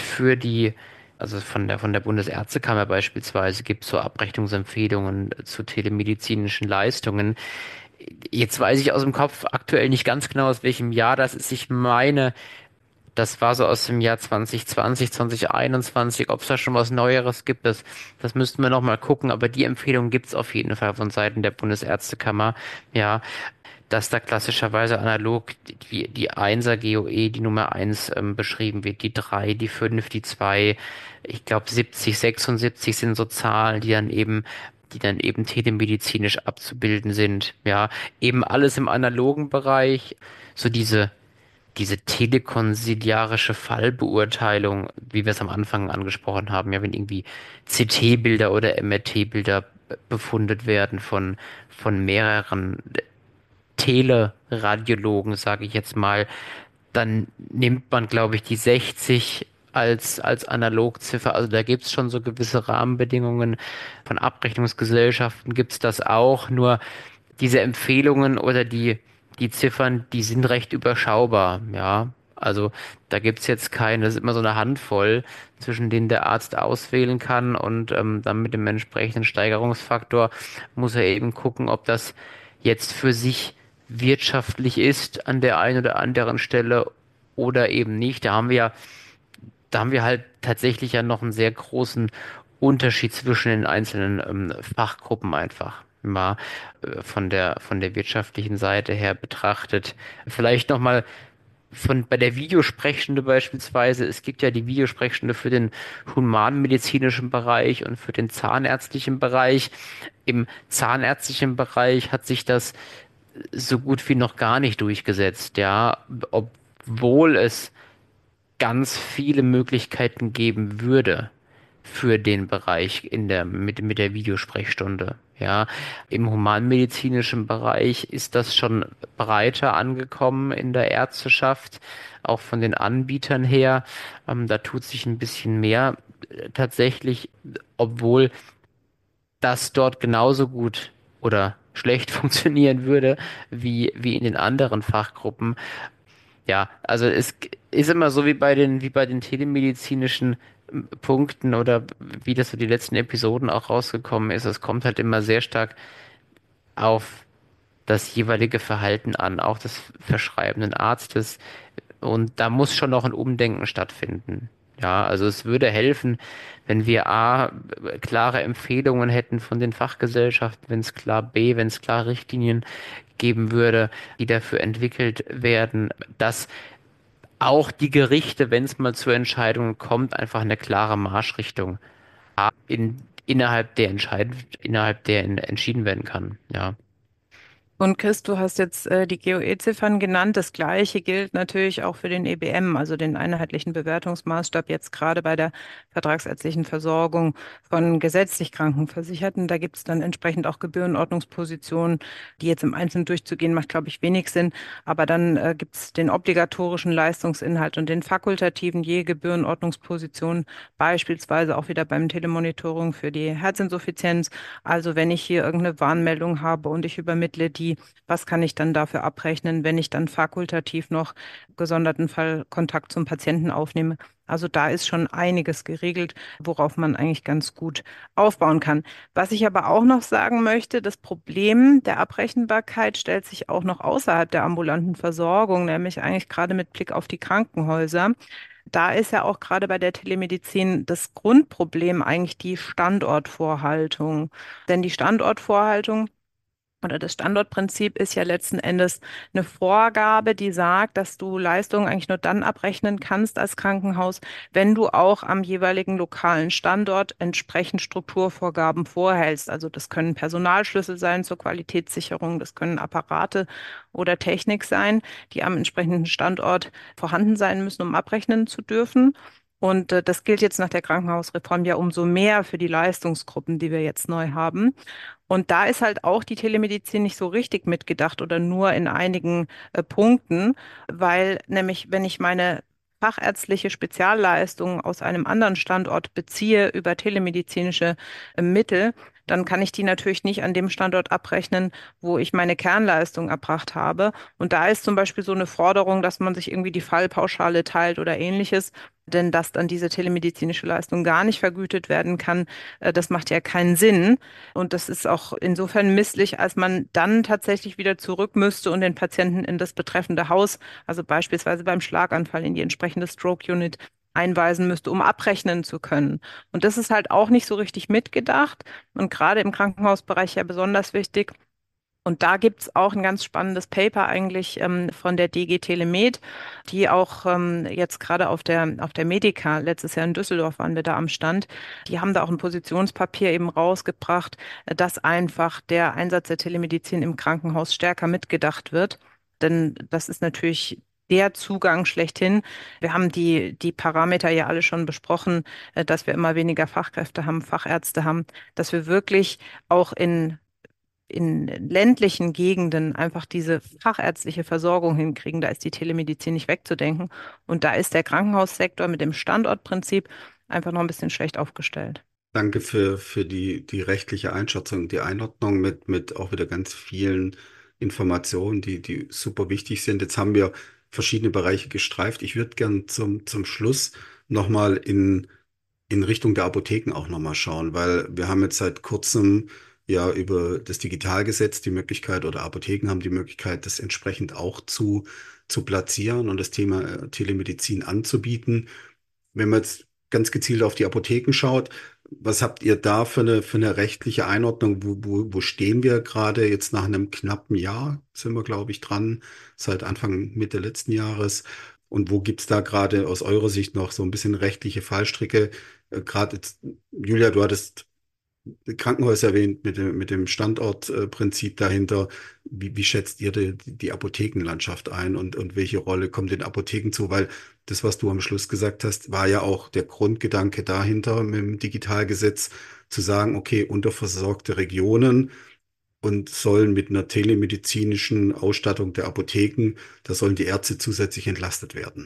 also von der Bundesärztekammer beispielsweise, gibt es so Abrechnungsempfehlungen zu telemedizinischen Leistungen. Jetzt weiß ich aus dem Kopf aktuell nicht ganz genau, aus welchem Jahr das ist. Ich meine, das war so aus dem Jahr 2020, 2021. Ob es da schon was Neueres gibt, das müssten wir noch mal gucken. Aber die Empfehlung gibt es auf jeden Fall von Seiten der Bundesärztekammer. Ja, dass da klassischerweise analog die 1er GOE, die Nummer 1 beschrieben wird, die 3, die 5, die 2, ich glaube 70, 76 sind so Zahlen, die dann eben telemedizinisch abzubilden sind. Ja, eben alles im analogen Bereich, so diese telekonsiliarische Fallbeurteilung, wie wir es am Anfang angesprochen haben, ja, wenn irgendwie CT-Bilder oder MRT-Bilder befundet werden von mehreren Teleradiologen, sage ich jetzt mal, dann nimmt man, glaube ich, die 60 als Analogziffer. Also da gibt es schon so gewisse Rahmenbedingungen. Von Abrechnungsgesellschaften gibt es das auch. Nur diese Empfehlungen oder die Ziffern, die sind recht überschaubar. Ja, also da gibt es jetzt keine, das ist immer so eine Handvoll, zwischen denen der Arzt auswählen kann und dann mit dem entsprechenden Steigerungsfaktor muss er eben gucken, ob das jetzt für sich wirtschaftlich ist an der einen oder anderen Stelle oder eben nicht. Da haben wir halt tatsächlich ja noch einen sehr großen Unterschied zwischen den einzelnen Fachgruppen einfach. Mal von der wirtschaftlichen Seite her betrachtet. Vielleicht nochmal bei der Videosprechstunde beispielsweise. Es gibt ja die Videosprechstunde für den humanmedizinischen Bereich und für den zahnärztlichen Bereich. Im zahnärztlichen Bereich hat sich das so gut wie noch gar nicht durchgesetzt, ja, obwohl es ganz viele Möglichkeiten geben würde für den Bereich mit der Videosprechstunde. Ja, im humanmedizinischen Bereich ist das schon breiter angekommen in der Ärzteschaft, auch von den Anbietern her. Da tut sich ein bisschen mehr tatsächlich, obwohl das dort genauso gut oder schlecht funktionieren würde wie in den anderen Fachgruppen. Ja, also es ist immer so wie bei den telemedizinischen Punkten oder wie das so die letzten Episoden auch rausgekommen ist. Es kommt halt immer sehr stark auf das jeweilige Verhalten an, auch des verschreibenden Arztes. Und da muss schon noch ein Umdenken stattfinden. Ja, also es würde helfen, wenn wir A, klare Empfehlungen hätten von den Fachgesellschaften, wenn es klar B, wenn es klar Richtlinien geben würde, die dafür entwickelt werden, dass auch die Gerichte, wenn es mal zu Entscheidungen kommt, einfach eine klare Marschrichtung innerhalb der entschieden werden kann. Ja. Und Chris, du hast jetzt die GOE-Ziffern genannt. Das Gleiche gilt natürlich auch für den EBM, also den einheitlichen Bewertungsmaßstab, jetzt gerade bei der vertragsärztlichen Versorgung von gesetzlich Krankenversicherten. Da gibt es dann entsprechend auch Gebührenordnungspositionen, die jetzt im Einzelnen durchzugehen, macht, glaube ich, wenig Sinn. Aber dann gibt es den obligatorischen Leistungsinhalt und den fakultativen je Gebührenordnungsposition, beispielsweise auch wieder beim Telemonitoring für die Herzinsuffizienz. Also wenn ich hier irgendeine Warnmeldung habe und ich übermittle die, was kann ich dann dafür abrechnen, wenn ich dann fakultativ noch gesonderten Fall Kontakt zum Patienten aufnehme? Also da ist schon einiges geregelt, worauf man eigentlich ganz gut aufbauen kann. Was ich aber auch noch sagen möchte, das Problem der Abrechenbarkeit stellt sich auch noch außerhalb der ambulanten Versorgung, nämlich eigentlich gerade mit Blick auf die Krankenhäuser. Da ist ja auch gerade bei der Telemedizin das Grundproblem eigentlich die Standortvorhaltung. Denn die Standortvorhaltung oder das Standortprinzip ist ja letzten Endes eine Vorgabe, die sagt, dass du Leistungen eigentlich nur dann abrechnen kannst als Krankenhaus, wenn du auch am jeweiligen lokalen Standort entsprechend Strukturvorgaben vorhältst. Also das können Personalschlüssel sein zur Qualitätssicherung, das können Apparate oder Technik sein, die am entsprechenden Standort vorhanden sein müssen, um abrechnen zu dürfen. Und das gilt jetzt nach der Krankenhausreform ja umso mehr für die Leistungsgruppen, die wir jetzt neu haben. Und da ist halt auch die Telemedizin nicht so richtig mitgedacht oder nur in einigen Punkten, weil nämlich, wenn ich meine fachärztliche Spezialleistungen aus einem anderen Standort beziehe über telemedizinische Mittel, dann kann ich die natürlich nicht an dem Standort abrechnen, wo ich meine Kernleistung erbracht habe. Und da ist zum Beispiel so eine Forderung, dass man sich irgendwie die Fallpauschale teilt oder ähnliches. Denn dass dann diese telemedizinische Leistung gar nicht vergütet werden kann, das macht ja keinen Sinn. Und das ist auch insofern misslich, als man dann tatsächlich wieder zurück müsste und den Patienten in das betreffende Haus, also beispielsweise beim Schlaganfall in die entsprechende Stroke Unit, einweisen müsste, um abrechnen zu können. Und das ist halt auch nicht so richtig mitgedacht und gerade im Krankenhausbereich ja besonders wichtig. Und da gibt's auch ein ganz spannendes Paper eigentlich von der DG Telemed, die auch jetzt gerade auf der Medica, letztes Jahr in Düsseldorf waren wir da am Stand, die haben da auch ein Positionspapier eben rausgebracht, dass einfach der Einsatz der Telemedizin im Krankenhaus stärker mitgedacht wird. Denn das ist natürlich der Zugang schlechthin. Wir haben die Parameter ja alle schon besprochen, dass wir immer weniger Fachkräfte haben, Fachärzte haben, dass wir wirklich auch in ländlichen Gegenden einfach diese fachärztliche Versorgung hinkriegen. Da ist die Telemedizin nicht wegzudenken. Und da ist der Krankenhaussektor mit dem Standortprinzip einfach noch ein bisschen schlecht aufgestellt. Danke für die rechtliche Einschätzung, die Einordnung mit auch wieder ganz vielen Informationen, die super wichtig sind. Jetzt haben wir verschiedene Bereiche gestreift. Ich würde gern zum Schluss nochmal in Richtung der Apotheken auch nochmal schauen, weil wir haben jetzt seit kurzem ja über das Digitalgesetz die Möglichkeit oder Apotheken haben die Möglichkeit, das entsprechend auch zu platzieren und das Thema Telemedizin anzubieten. Wenn man jetzt ganz gezielt auf die Apotheken schaut, was habt ihr da für eine rechtliche Einordnung? Wo stehen wir gerade jetzt nach einem knappen Jahr? Sind wir, glaube ich, dran, seit Anfang Mitte letzten Jahres. Und wo gibt's da gerade aus eurer Sicht noch so ein bisschen rechtliche Fallstricke? Gerade jetzt, Julia, du hattest Krankenhaus erwähnt mit dem Standortprinzip dahinter. Wie schätzt ihr die Apothekenlandschaft ein und welche Rolle kommt den Apotheken zu? Weil das, was du am Schluss gesagt hast, war ja auch der Grundgedanke dahinter mit dem Digitalgesetz, zu sagen, okay, unterversorgte Regionen und sollen mit einer telemedizinischen Ausstattung der Apotheken, da sollen die Ärzte zusätzlich entlastet werden.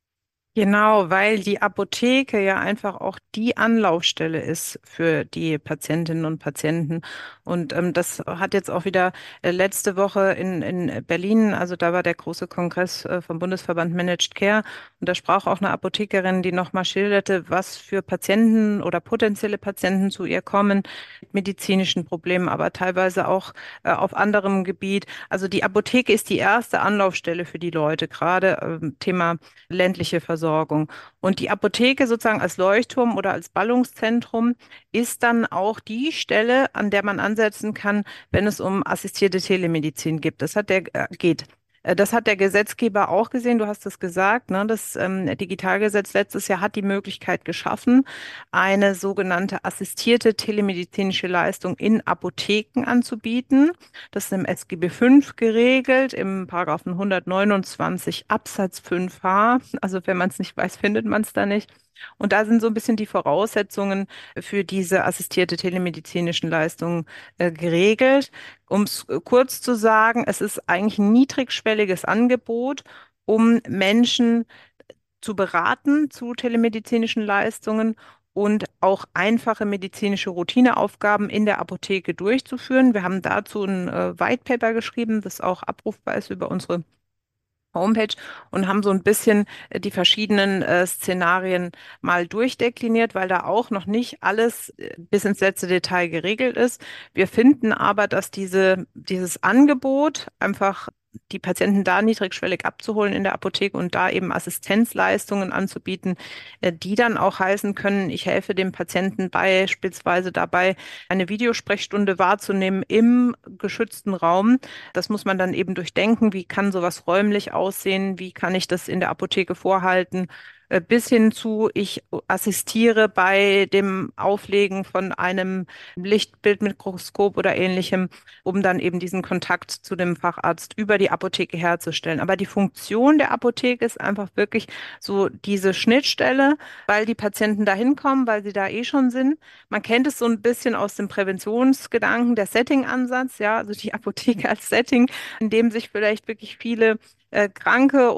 Genau, weil die Apotheke ja einfach auch die Anlaufstelle ist für die Patientinnen und Patienten. Und das hat jetzt auch wieder letzte Woche in Berlin, also da war der große Kongress vom Bundesverband Managed Care und da sprach auch eine Apothekerin, die nochmal schilderte, was für Patienten oder potenzielle Patienten zu ihr kommen mit medizinischen Problemen, aber teilweise auch auf anderem Gebiet. Also die Apotheke ist die erste Anlaufstelle für die Leute, gerade Thema ländliche Versorgung. Und die Apotheke sozusagen als Leuchtturm oder als Ballungszentrum ist dann auch die Stelle, an der man ansetzen kann, wenn es um assistierte Telemedizin gibt. Geht. Das hat der Gesetzgeber auch gesehen, du hast es gesagt, ne? Das Digitalgesetz letztes Jahr hat die Möglichkeit geschaffen, eine sogenannte assistierte telemedizinische Leistung in Apotheken anzubieten. Das ist im SGB V geregelt, im Paragraphen 129 Absatz 5h. Also wenn man es nicht weiß, findet man es da nicht. Und da sind so ein bisschen die Voraussetzungen für diese assistierte telemedizinischen Leistungen geregelt. Um es kurz zu sagen, es ist eigentlich ein niedrigschwelliges Angebot, um Menschen zu beraten zu telemedizinischen Leistungen und auch einfache medizinische Routineaufgaben in der Apotheke durchzuführen. Wir haben dazu ein White Paper geschrieben, das auch abrufbar ist über unsere Homepage und haben so ein bisschen die verschiedenen Szenarien mal durchdekliniert, weil da auch noch nicht alles bis ins letzte Detail geregelt ist. Wir finden aber, dass dieses Angebot einfach die Patienten da niedrigschwellig abzuholen in der Apotheke und da eben Assistenzleistungen anzubieten, die dann auch heißen können, ich helfe dem Patienten beispielsweise dabei, eine Videosprechstunde wahrzunehmen im geschützten Raum. Das muss man dann eben durchdenken. Wie kann sowas räumlich aussehen? Wie kann ich das in der Apotheke vorhalten? Bis hin zu, ich assistiere bei dem Auflegen von einem Lichtbildmikroskop oder ähnlichem, um dann eben diesen Kontakt zu dem Facharzt über die Apotheke herzustellen. Aber die Funktion der Apotheke ist einfach wirklich so diese Schnittstelle, weil die Patienten da hinkommen, weil sie da eh schon sind. Man kennt es so ein bisschen aus dem Präventionsgedanken, der Setting-Ansatz, ja, also die Apotheke als Setting, in dem sich vielleicht wirklich viele kranke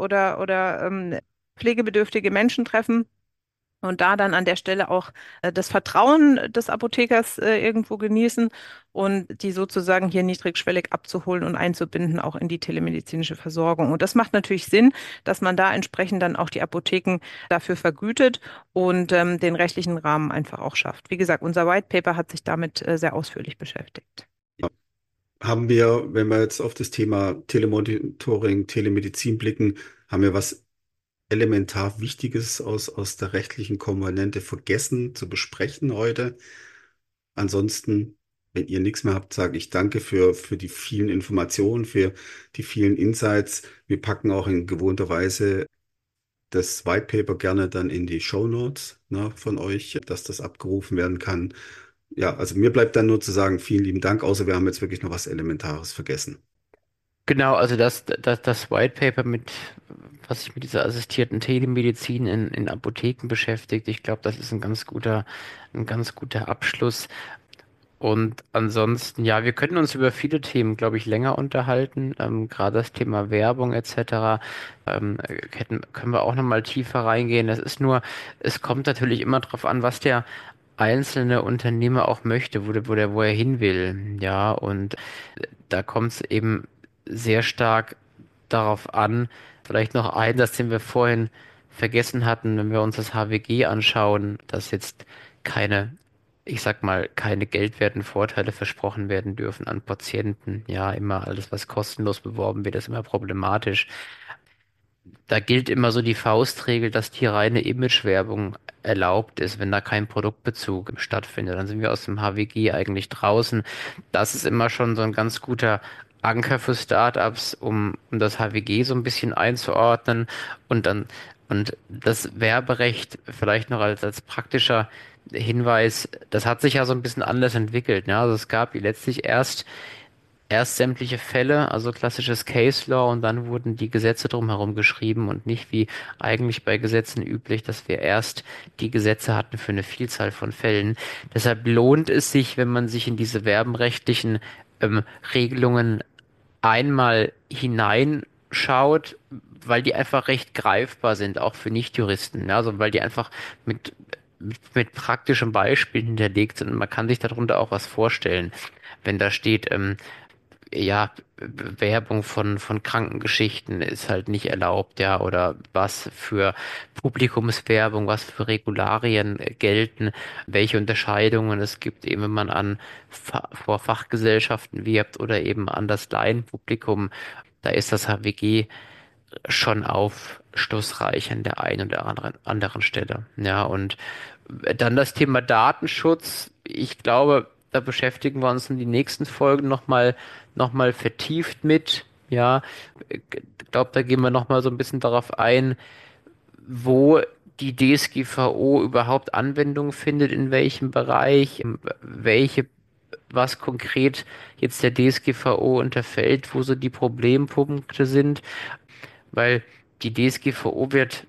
oder pflegebedürftige Menschen treffen. Und da dann an der Stelle auch das Vertrauen des Apothekers irgendwo genießen und die sozusagen hier niedrigschwellig abzuholen und einzubinden, auch in die telemedizinische Versorgung. Und das macht natürlich Sinn, dass man da entsprechend dann auch die Apotheken dafür vergütet und den rechtlichen Rahmen einfach auch schafft. Wie gesagt, unser White Paper hat sich damit sehr ausführlich beschäftigt. Haben wir, wenn wir jetzt auf das Thema Telemonitoring, Telemedizin blicken, haben wir was elementar Wichtiges aus der rechtlichen Komponente vergessen zu besprechen heute? Ansonsten, wenn ihr nichts mehr habt, sage ich danke für die vielen Informationen, für die vielen Insights. Wir packen auch in gewohnter Weise das White Paper gerne dann in die Show Notes, ne, von euch, dass das abgerufen werden kann. Ja, also mir bleibt dann nur zu sagen, vielen lieben Dank, außer wir haben jetzt wirklich noch was Elementares vergessen. Genau, also das White Paper was sich mit dieser assistierten Telemedizin in Apotheken beschäftigt, ich glaube, das ist ein ganz guter Abschluss. Und ansonsten, ja, wir könnten uns über viele Themen, glaube ich, länger unterhalten. Gerade das Thema Werbung etc. Können wir auch nochmal tiefer reingehen. Es kommt natürlich immer darauf an, was der einzelne Unternehmer auch möchte, wo er hin will. Ja, und da kommt es eben sehr stark darauf an, vielleicht noch ein, das den wir vorhin vergessen hatten, wenn wir uns das HWG anschauen, dass jetzt keine, ich sag mal, keine geldwerten Vorteile versprochen werden dürfen an Patienten. Ja, immer alles, was kostenlos beworben wird, ist immer problematisch. Da gilt immer so die Faustregel, dass die reine Imagewerbung erlaubt ist, wenn da kein Produktbezug stattfindet. Dann sind wir aus dem HWG eigentlich draußen. Das ist immer schon so ein ganz guter Anker für Startups, um das HWG so ein bisschen einzuordnen. Und dann Und das Werberecht vielleicht noch als praktischer Hinweis, das hat sich ja so ein bisschen anders entwickelt. Ne? Also es gab letztlich erst sämtliche Fälle, also klassisches Case Law, und dann wurden die Gesetze drumherum geschrieben und nicht wie eigentlich bei Gesetzen üblich, dass wir erst die Gesetze hatten für eine Vielzahl von Fällen. Deshalb lohnt es sich, wenn man sich in diese werbenrechtlichen Regelungen einmal hineinschaut, weil die einfach recht greifbar sind, auch für Nichtjuristen. Ja, also weil die einfach mit praktischen Beispielen hinterlegt sind und man kann sich darunter auch was vorstellen. Wenn da steht, ja, Werbung von Krankengeschichten ist halt nicht erlaubt, ja, oder was für Publikumswerbung, was für Regularien gelten, welche Unterscheidungen es gibt, eben wenn man vor Fachgesellschaften wirbt oder eben an das Laienpublikum, da ist das HWG schon aufschlussreich an der einen oder anderen Stelle. Ja, und dann das Thema Datenschutz. Ich glaube, da beschäftigen wir uns in den nächsten Folgen noch mal vertieft mit. Ja, ich glaube, da gehen wir noch mal so ein bisschen darauf ein, wo die DSGVO überhaupt Anwendung findet, in welchem Bereich, was konkret jetzt der DSGVO unterfällt, wo so die Problempunkte sind, weil die DSGVO wird,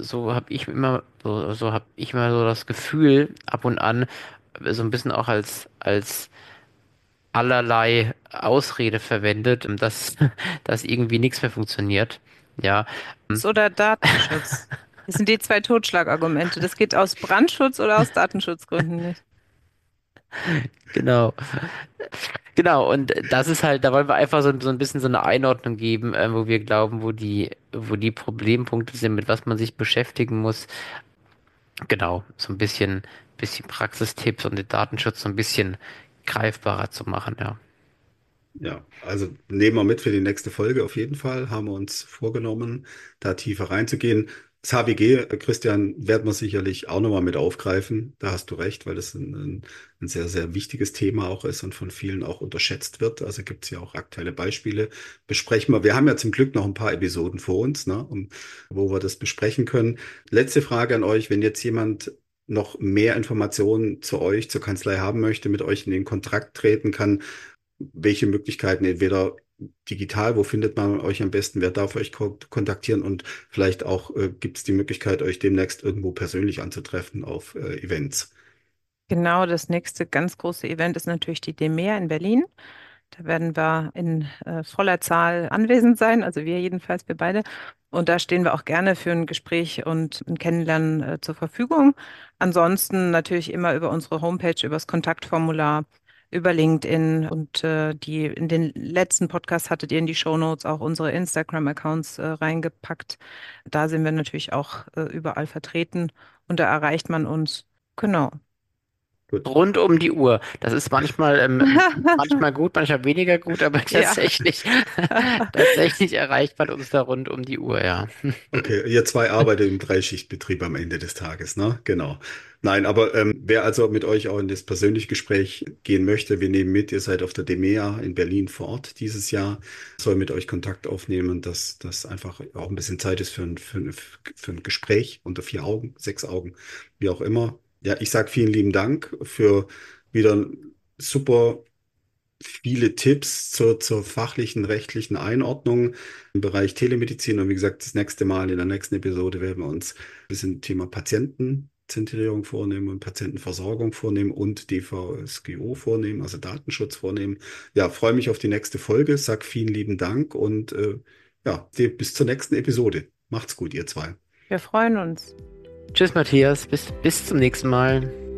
so habe ich immer so das Gefühl, ab und an so ein bisschen auch als allerlei Ausrede verwendet, dass irgendwie nichts mehr funktioniert. Ja, Oder Datenschutz. Das sind die zwei Totschlagargumente. Das geht aus Brandschutz oder aus Datenschutzgründen nicht. genau. Genau, und das ist halt, da wollen wir einfach so ein bisschen so eine Einordnung geben, wo wir glauben, wo die Problempunkte sind, mit was man sich beschäftigen muss. Genau, so ein bisschen Praxistipps und den Datenschutz so ein bisschen greifbarer zu machen, ja. Ja, also nehmen wir mit für die nächste Folge auf jeden Fall, haben wir uns vorgenommen, da tiefer reinzugehen. Das HWG, Christian, werden wir sicherlich auch nochmal mit aufgreifen. Da hast du recht, weil das ein sehr, sehr wichtiges Thema auch ist und von vielen auch unterschätzt wird. Also gibt es ja auch aktuelle Beispiele. Besprechen wir. Wir haben ja zum Glück noch ein paar Episoden vor uns, ne, wo wir das besprechen können. Letzte Frage an euch, wenn jetzt jemand noch mehr Informationen zu euch, zur Kanzlei haben möchte, mit euch in den Kontakt treten kann, welche Möglichkeiten, entweder digital, wo findet man euch am besten, wer darf euch kontaktieren und vielleicht auch gibt es die Möglichkeit, euch demnächst irgendwo persönlich anzutreffen auf Events. Genau, das nächste ganz große Event ist natürlich die DEMEA in Berlin. Da werden wir in voller Zahl anwesend sein, also wir jedenfalls, wir beide. Und da stehen wir auch gerne für ein Gespräch und ein Kennenlernen zur Verfügung. Ansonsten natürlich immer über unsere Homepage, über das Kontaktformular, über LinkedIn und die in den letzten Podcasts hattet ihr in die Shownotes auch unsere Instagram-Accounts reingepackt. Da sind wir natürlich auch überall vertreten und da erreicht man uns. Genau. Gut. Rund um die Uhr. Das ist manchmal gut, manchmal weniger gut, aber Ja. tatsächlich erreicht man uns da rund um die Uhr, ja. Okay, ihr zwei arbeitet im Dreischichtbetrieb am Ende des Tages, ne? Genau. Nein, aber wer also mit euch auch in das persönliche Gespräch gehen möchte, wir nehmen mit, ihr seid auf der DEMEA in Berlin vor Ort dieses Jahr, soll mit euch Kontakt aufnehmen, dass das einfach auch ein bisschen Zeit ist für ein Gespräch unter vier Augen, sechs Augen, wie auch immer. Ja, ich sage vielen lieben Dank für wieder super viele Tipps zur fachlichen, rechtlichen Einordnung im Bereich Telemedizin. Und wie gesagt, das nächste Mal in der nächsten Episode werden wir uns ein bisschen Thema Patientenzentrierung vornehmen und Patientenversorgung vornehmen und DVSGO vornehmen, also Datenschutz vornehmen. Ja, freue mich auf die nächste Folge, sag vielen lieben Dank und ja, bis zur nächsten Episode. Macht's gut, ihr zwei. Wir freuen uns. Tschüss, Matthias. Bis zum nächsten Mal.